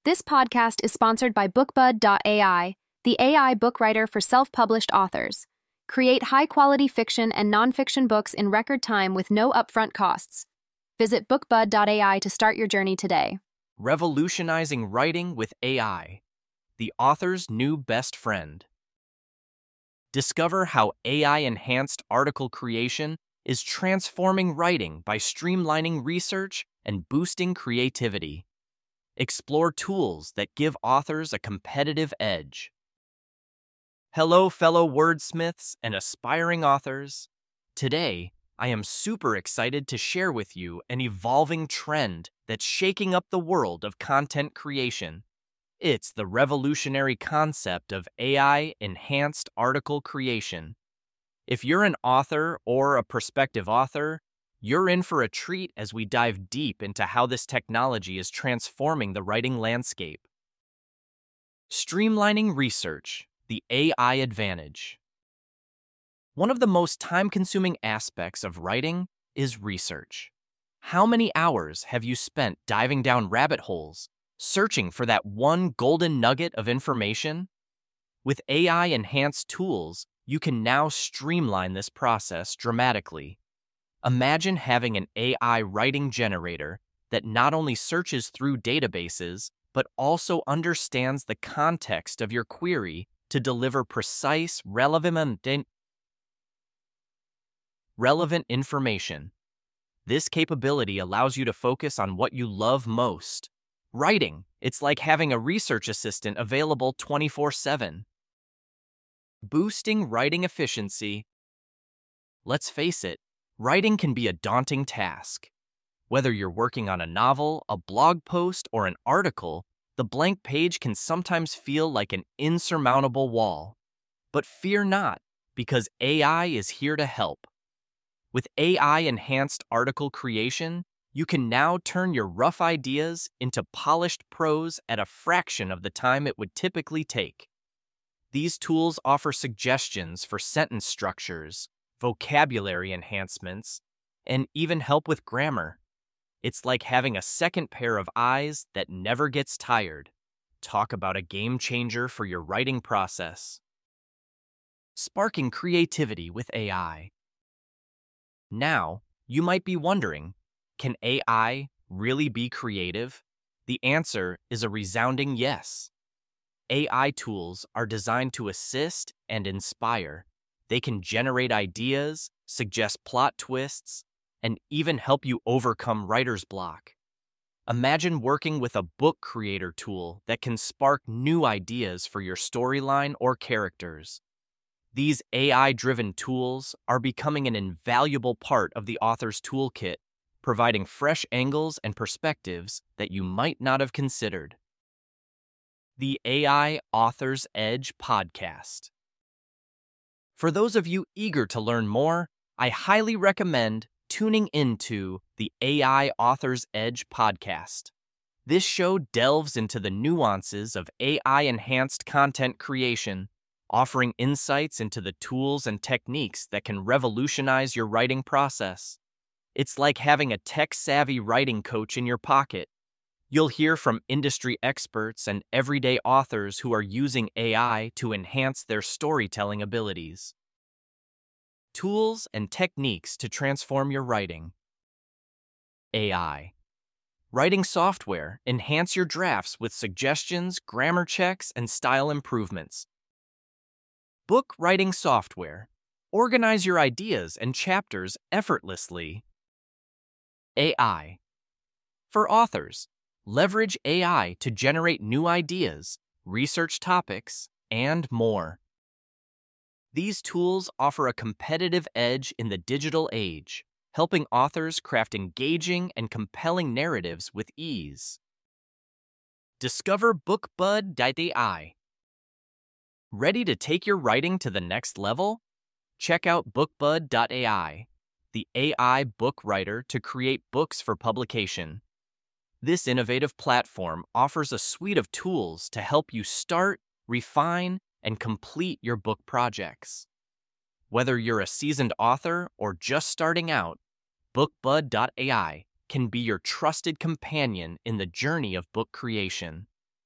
This podcast is sponsored by BookBud.ai, the AI book writer for self-published authors. Create high-quality fiction and nonfiction books in record time with no upfront costs. Visit BookBud.ai to start your journey today. Revolutionizing Writing with AI, the author's new best friend. Discover how AI-enhanced article creation is transforming writing by streamlining research and boosting creativity. Explore tools that give authors a competitive edge. Hello, fellow wordsmiths and aspiring authors. Today, I am super excited to share with you an evolving trend that's shaking up the world of content creation. It's the revolutionary concept of AI-enhanced article creation. If you're an author or a prospective author, you're in for a treat as we dive deep into how this technology is transforming the writing landscape. Streamlining research, the AI advantage. One of the most time-consuming aspects of writing is research. How many hours have you spent diving down rabbit holes, searching for that one golden nugget of information? With AI-enhanced tools, you can now streamline this process dramatically. Imagine having an AI writing generator that not only searches through databases, but also understands the context of your query to deliver precise, relevant information. This capability allows you to focus on what you love most. Writing. It's like having a research assistant available 24/7. Boosting writing efficiency. Let's face it, writing can be a daunting task. Whether you're working on a novel, a blog post, or an article, the blank page can sometimes feel like an insurmountable wall. But fear not, because AI is here to help. With AI-enhanced article creation, you can now turn your rough ideas into polished prose at a fraction of the time it would typically take. These tools offer suggestions for sentence structures, vocabulary enhancements, and even help with grammar. It's like having a second pair of eyes that never gets tired. Talk about a game changer for your writing process. Sparking creativity with AI. Now, you might be wondering, can AI really be creative? The answer is a resounding yes. AI tools are designed to assist and inspire. They can generate ideas, suggest plot twists, and even help you overcome writer's block. Imagine working with a book creator tool that can spark new ideas for your storyline or characters. These AI-driven tools are becoming an invaluable part of the author's toolkit, providing fresh angles and perspectives that you might not have considered. The AI Author's Edge Podcast. For those of you eager to learn more, I highly recommend tuning into the AI Author's Edge podcast. This show delves into the nuances of AI-enhanced content creation, offering insights into the tools and techniques that can revolutionize your writing process. It's like having a tech-savvy writing coach in your pocket. You'll hear from industry experts and everyday authors who are using AI to enhance their storytelling abilities. Tools and techniques to transform your writing. AI. Writing software. Enhance your drafts with suggestions, grammar checks, and style improvements. Book writing software. Organize your ideas and chapters effortlessly. AI. For authors, leverage AI to generate new ideas, research topics, and more. These tools offer a competitive edge in the digital age, helping authors craft engaging and compelling narratives with ease. Discover BookBud.ai. Ready to take your writing to the next level? Check out BookBud.ai, the AI book writer to create books for publication. This innovative platform offers a suite of tools to help you start, refine, and complete your book projects. Whether you're a seasoned author or just starting out, BookBud.ai can be your trusted companion in the journey of book creation.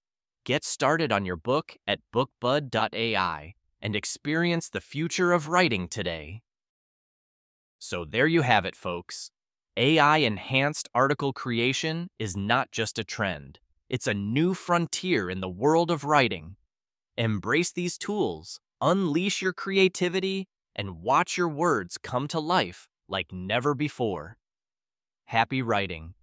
Get started on your book at bookbud.ai and experience the future of writing today. So there you have it, folks. AI-enhanced article creation is not just a trend. It's a new frontier in the world of writing. Embrace these tools, unleash your creativity, and watch your words come to life like never before. Happy writing.